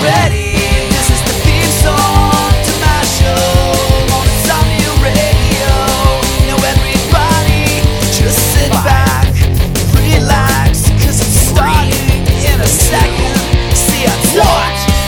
ready? This is the theme song to my show on Insomnia Radio. Now everybody just sit back, relax, cause it's starting in a second. See, I told you.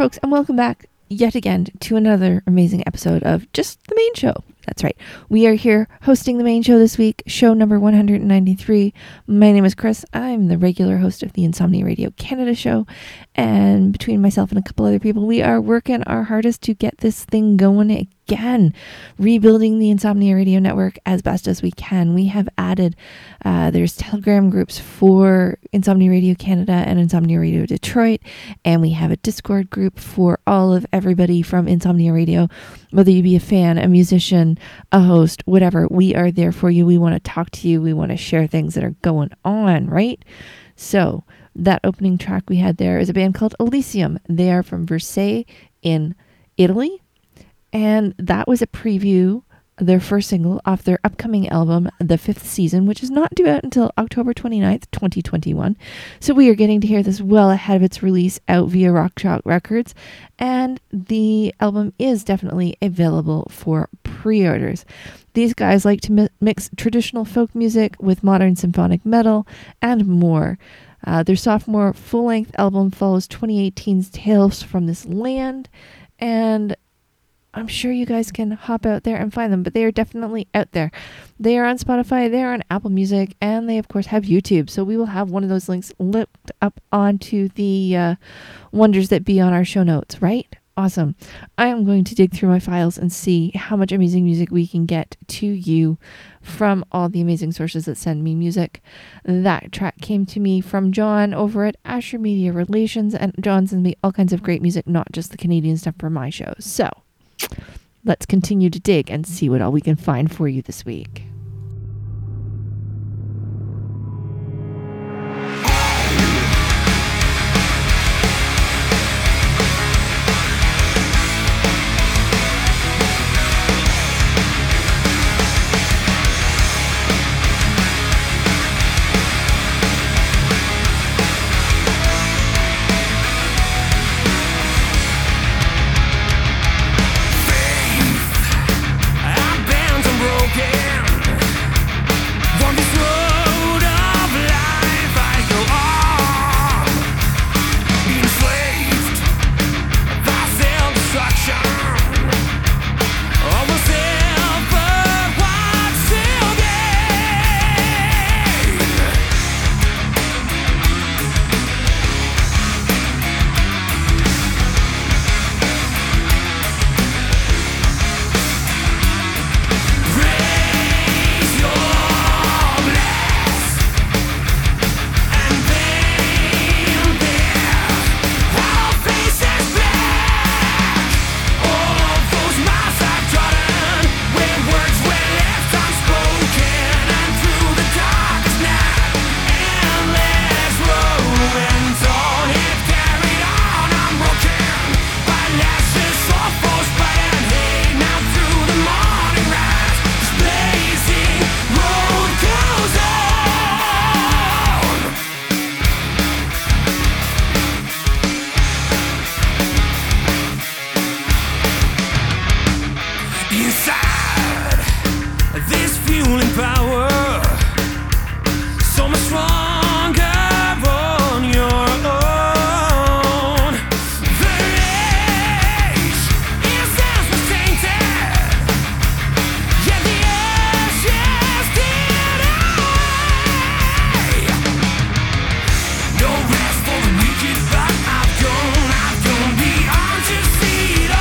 folks, and welcome back yet again to another amazing episode of Just the Main Show. That's right. We are here hosting the main show this week, show number 193. My name is Chris. I'm the regular host of the Insomnia Radio Canada show. And between myself and a couple other people, we are working our hardest to get this thing going again, rebuilding the Insomnia Radio Network as best as we can. We have added, there's Telegram groups for Insomnia Radio Canada and Insomnia Radio Detroit, and we have a Discord group for all of everybody from Insomnia Radio, whether you be a fan, a musician, a host, whatever. We are there for you. We want to talk to you. We want to share things that are going on, right? So that opening track we had there is a band called Elysium. They are from Versailles in Italy. And that was a preview, their first single off their upcoming album, The Fifth Season, which is not due out until October 29th, 2021. So we are getting to hear this well ahead of its release out via Rockshot Records. And the album is definitely available for pre-orders. These guys like to mix traditional folk music with modern symphonic metal and more. Their sophomore full-length album follows 2018's Tales from This Land, and I'm sure you guys can hop out there and find them, but they are definitely out there. They are on Spotify, they are on Apple Music, and they, of course, have YouTube. So we will have one of those links linked up onto the wonders that be on our show notes, right? Awesome. I am going to dig through my files and see how much amazing music we can get to you from all the amazing sources that send me music. That track came to me from John over at Asher Media Relations, and John sends me all kinds of great music, not just the Canadian stuff for my shows. So let's continue to dig and see what all we can find for you this week.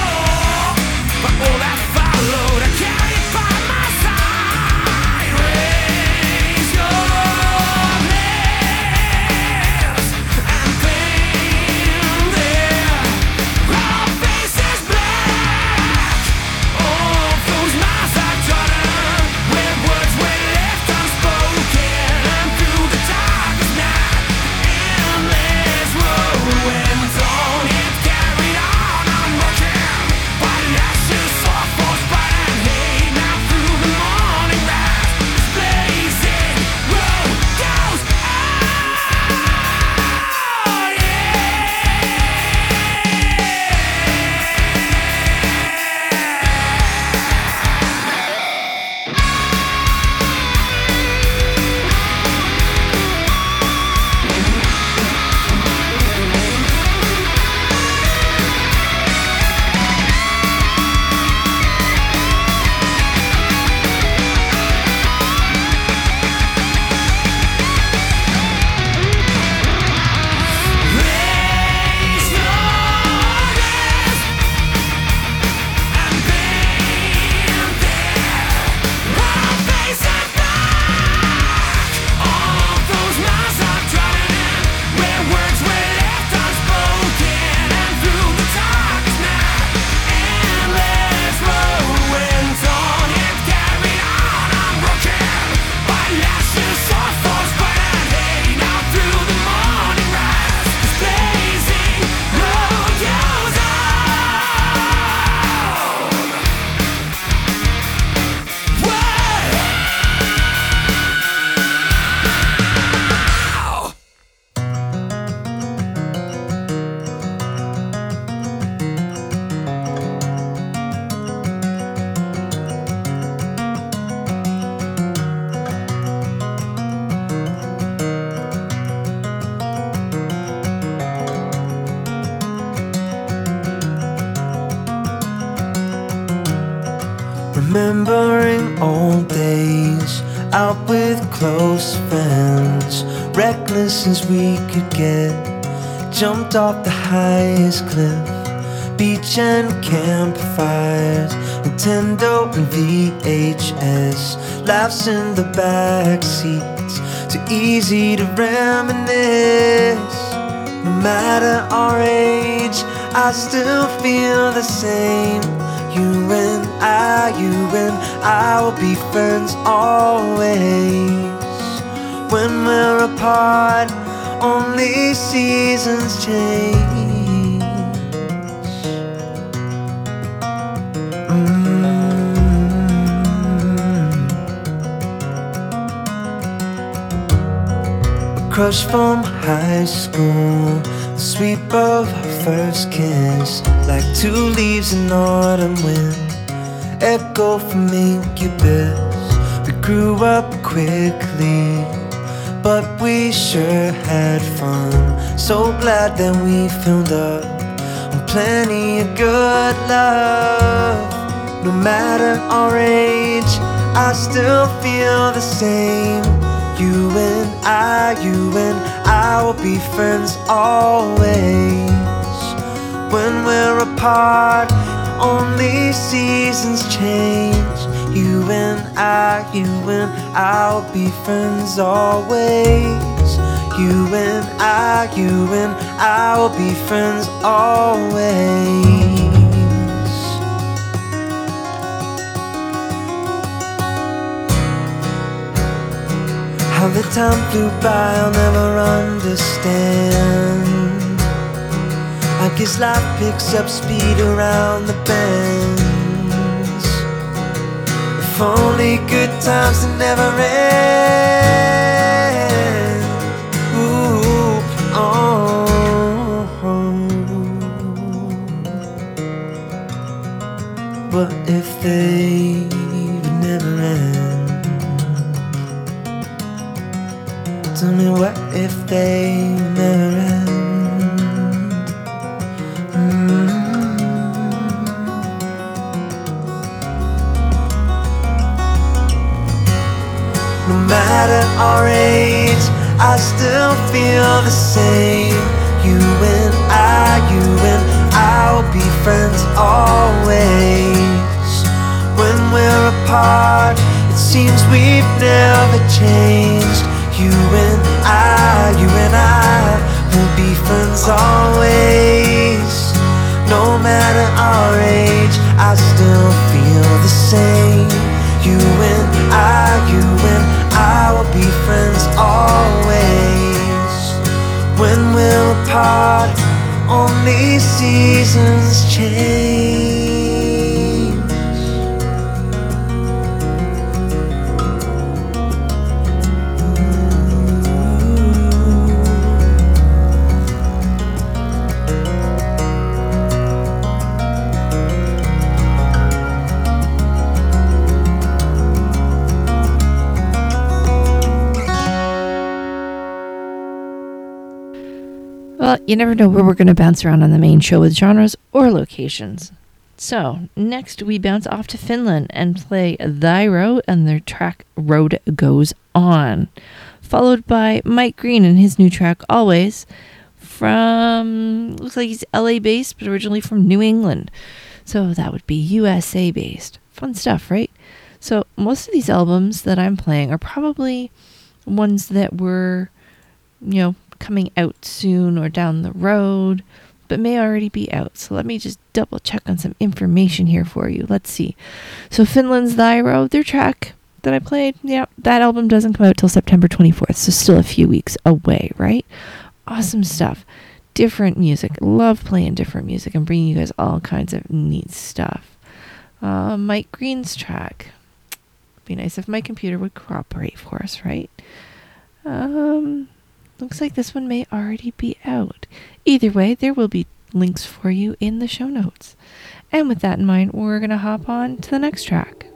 All that followed, I carried it by my side. Remembering old days, out with close friends, reckless as we could get. Jumped off the highest cliff, beach and campfires, Nintendo and VHS, laughs in the back seats, too easy to reminisce. No matter our age, I still feel the same. You and I will be friends always. When we're apart, only seasons change. A crush from high school, the sweep of our first kiss, like two leaves in autumn wind, echo from Incubus. We grew up quickly, but we sure had fun. So glad that we filled up on plenty of good love. No matter our age, I still feel the same. You and I will be friends always. When we're apart, only seasons change. You and I will be friends always. You and I will be friends always. How the time flew by, I'll never understand. I guess life picks up speed around the bends. If only good times that never end. Ooh, oh. What if they would never end? Tell me, what if they never end? No matter our age, I still feel the same. You and I will be friends always. When we're apart, it seems we've never changed. You and I will be friends always. No matter our age, I still feel the same. You and I will be friends always. When we're apart, only seasons change. Well, you never know where we're going to bounce around on the main show with genres or locations. So, next we bounce off to Finland and play Thyro and their track Road Goes On, followed by Mike Green and his new track Always from, looks like he's LA based, but originally from New England. So that would be USA based. Fun stuff, right? So most of these albums that I'm playing are probably ones that were, coming out soon or down the road, but may already be out. So let me just double check on some information here for you. Let's see. So Finland's Thyro, their track that I played, that album doesn't come out till September 24th, so still a few weeks away, right? Awesome stuff. Different music. Love playing different music and bringing you guys all kinds of neat stuff. Mike Green's track. Be nice if my computer would cooperate for us, right? Looks like this one may already be out. Either way, there will be links for you in the show notes. And with that in mind, we're going to hop on to the next track.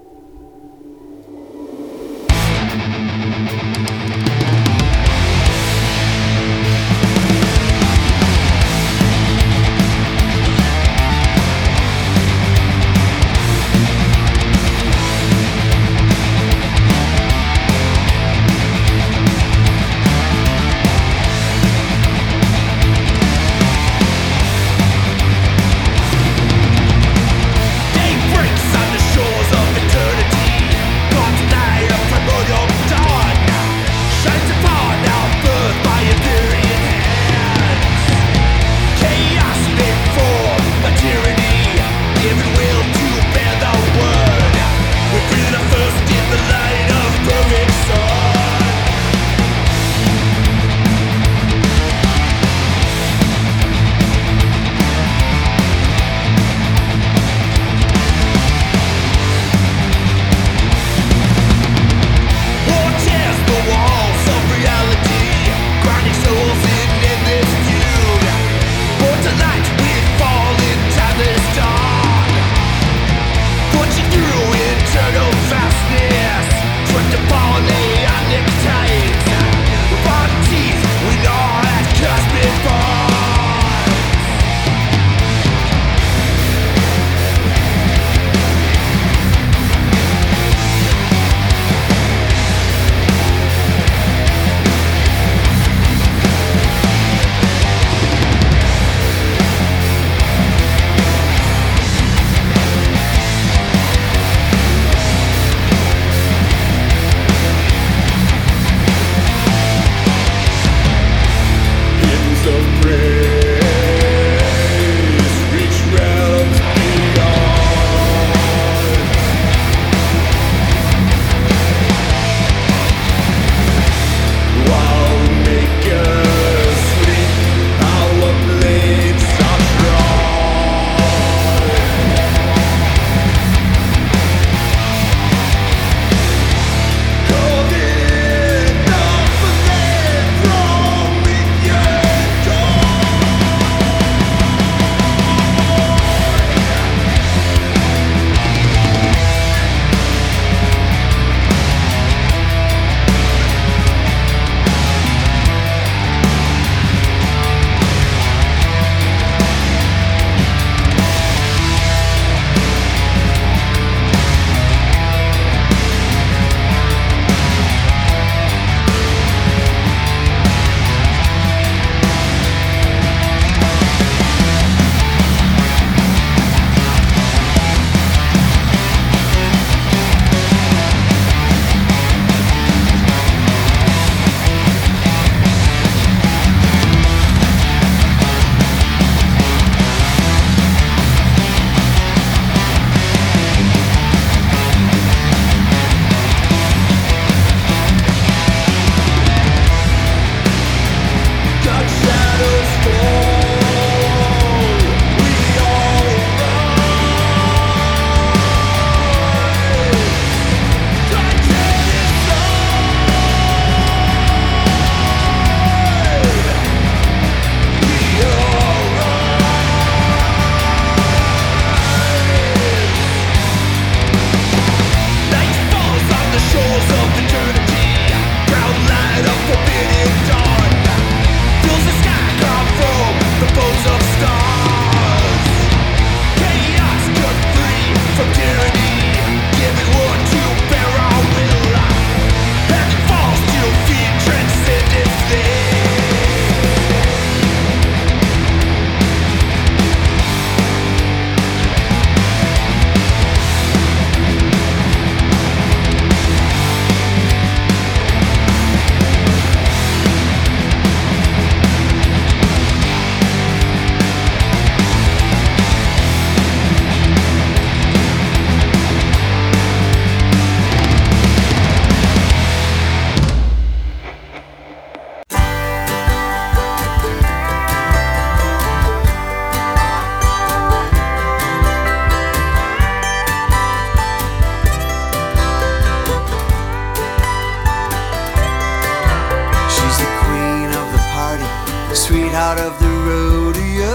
out of the rodeo.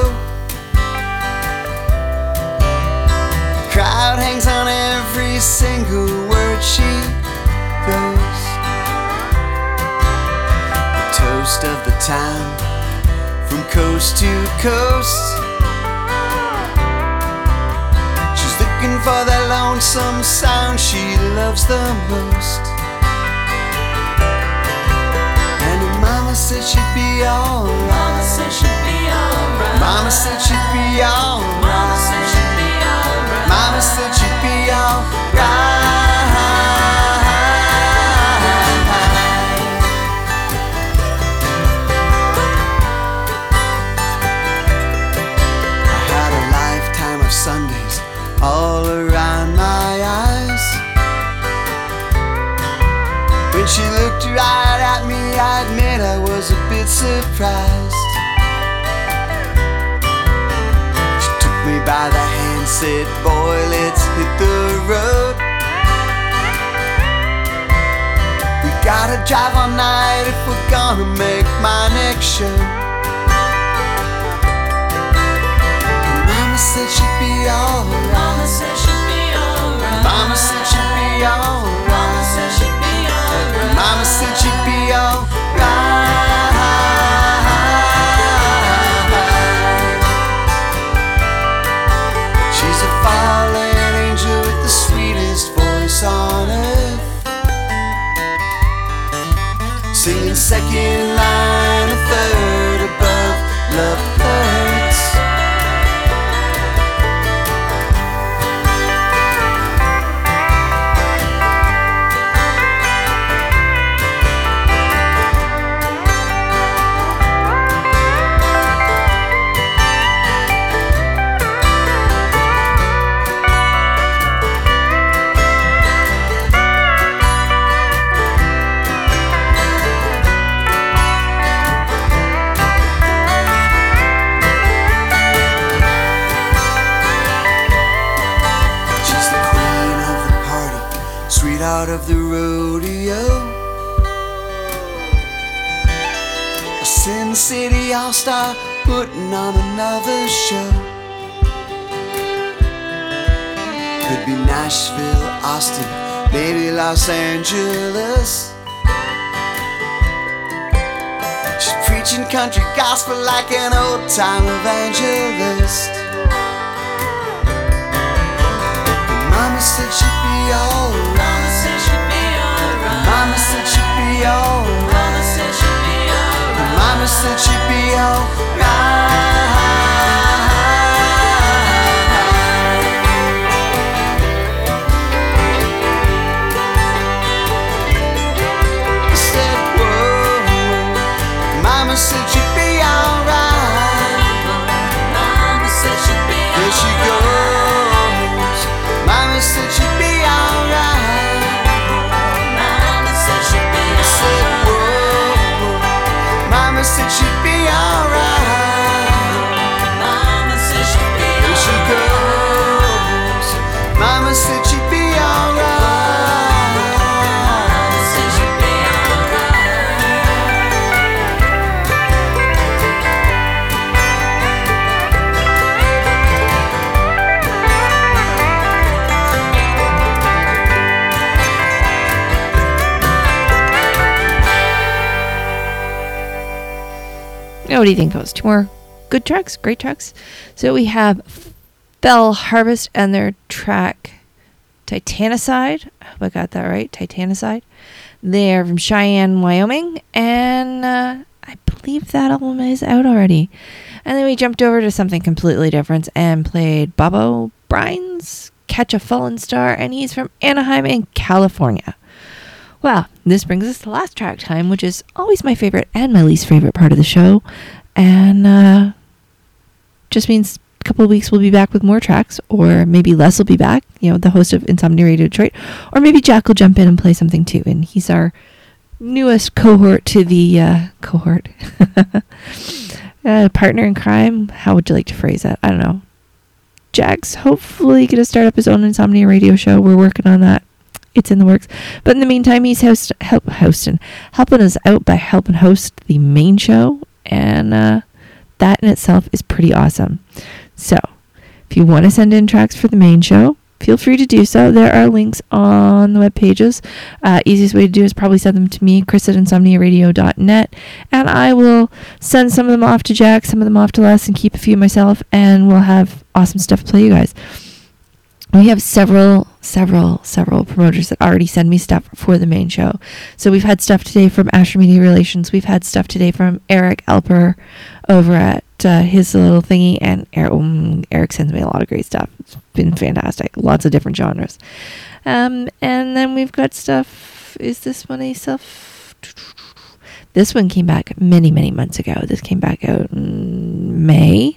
Crowd hangs on every single word she goes. The toast of the town from coast to coast. She's looking for that lonesome sound she loves the most. And her mama said she'd be alright. Mama said she'd be alright. Mama said she'd be alright. Mama said she'd be alright. Mama said she'd be alright. I had a lifetime of Sundays all around my eyes. When she looked right at me, I admit I was a bit surprised. She took me by the hand, said, boy, let's hit the road. We gotta drive all night if we're gonna make my next show. And Mama said she'd be alright. Mama said she'd be alright. Mama said she'd be alright. Mama said she'd be alright. Mama said she'd be alright. She's a fallen angel with the sweetest voice on earth, singing second line, a third above. Love hurts. Out of the rodeo, a Sin City all-star putting on another show. Could be Nashville, Austin, maybe Los Angeles. She's preaching country gospel like an old-time evangelist. And Mama said she'd be alright. Mama said she'd be alright. Mama said she'd be alright. Mama said she'd be alright. Mama said she'd be alright. I said, whoa. Mama said she'd be alright. Mama said she'd be alright. There she goes. Mama said she'd be alright. Mama said she'd be I said, alright. whoa. Mama said she'd be alright. Mama said she'd be There she alright. goes. Mama said she'd be alright. Mama said she'd be alright. Now, what do you think, those two more good tracks, great tracks? So we have Bell Harvest and their track Titanicide. I hope I got that right. Titanicide. They're from Cheyenne, Wyoming, and I believe that album is out already. And then we jumped over to something completely different and played Bob O'Brien's Catch a Fallen Star, and he's from Anaheim in California. Well, this brings us to last track time, which is always my favorite and my least favorite part of the show. And just means a couple of weeks we'll be back with more tracks, or maybe Les will be back, the host of Insomnia Radio Detroit, or maybe Jack will jump in and play something too. And he's our newest cohort to the cohort. Partner in crime. How would you like to phrase that? I don't know. Jack's hopefully going to start up his own Insomnia Radio show. We're working on that. It's in the works. But in the meantime, he's helping us out by helping host the main show. And that in itself is pretty awesome. So if you want to send in tracks for the main show, feel free to do so. There are links on the web pages. Easiest way to do is probably send them to me, chris@insomniaradio.net, and I will send some of them off to Jack, some of them off to Les, and keep a few myself, and we'll have awesome stuff to play you guys. We have several promoters that already send me stuff for the main show. So we've had stuff today from Asher Media Relations. We've had stuff today from Eric Alper over at his little thingy. And Eric sends me a lot of great stuff. It's been fantastic. Lots of different genres. And then we've got stuff. Is this one a self? This one came back many months ago. This came back out in May.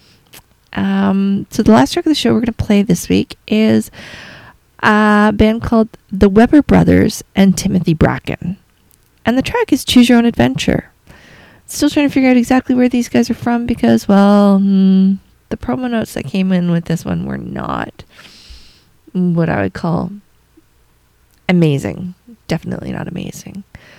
So the last track of the show we're going to play this week is a band called the Weber Brothers and Timothy Bracken. And the track is Choose Your Own Adventure. Still trying to figure out exactly where these guys are from because, well, the promo notes that came in with this one were not what I would call amazing. Definitely not amazing.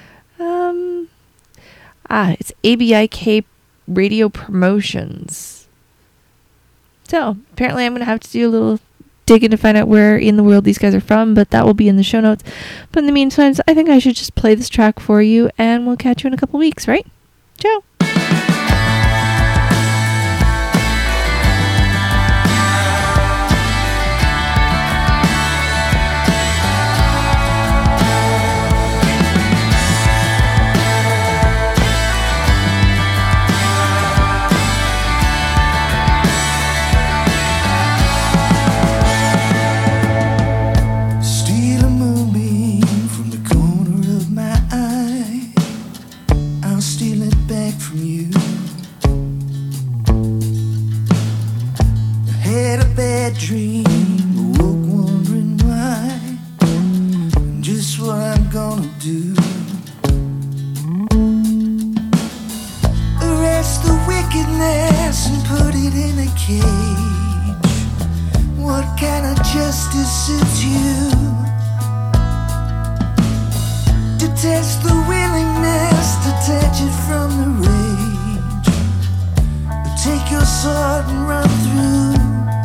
It's ABIK Radio Promotions. So, apparently I'm going to have to do a little digging to find out where in the world these guys are from, but that will be in the show notes. But in the meantime, I think I should just play this track for you, and we'll catch you in a couple weeks, right? Ciao! Dream, awoke wondering why, and just what I'm gonna do. Arrest the wickedness and put it in a cage. What kind of justice suits you? To test the willingness, detach it from the rage. Take your sword and run through.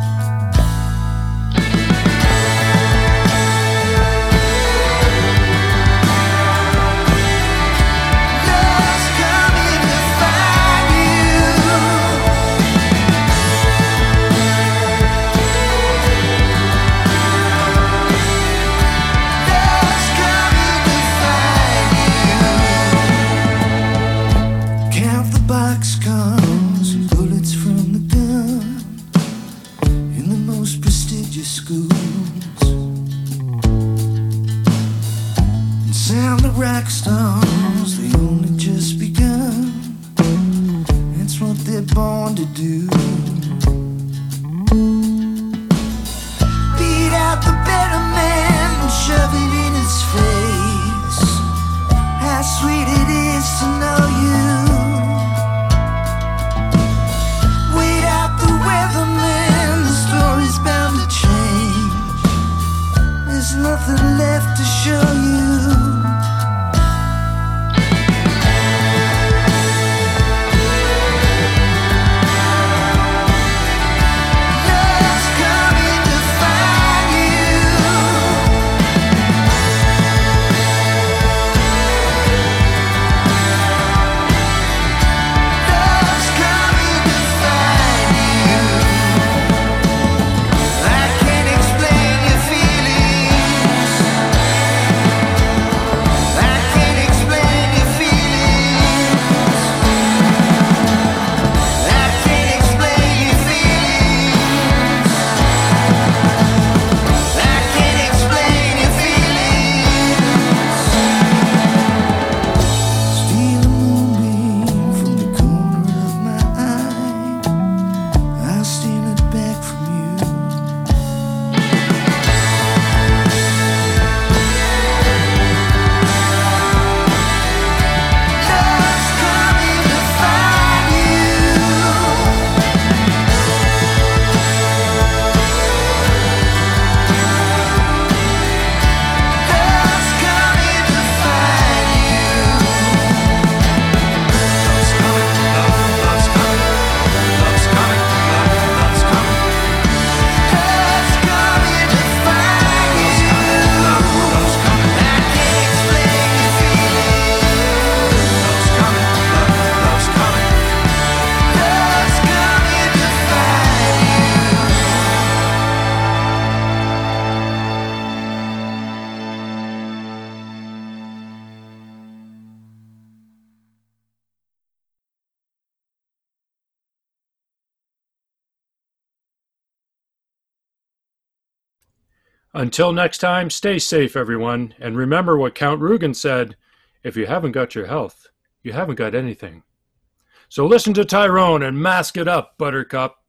Rock stars, they only just begun. That's what they're born to do. Beat out the better man and shove it in his face. How sweet it is to know you. Wait out the weatherman, the story's bound to change. There's nothing left to show you. Until next time, stay safe, everyone, and remember what Count Rugen said, if you haven't got your health, you haven't got anything. So listen to Tyrone and mask it up, Buttercup.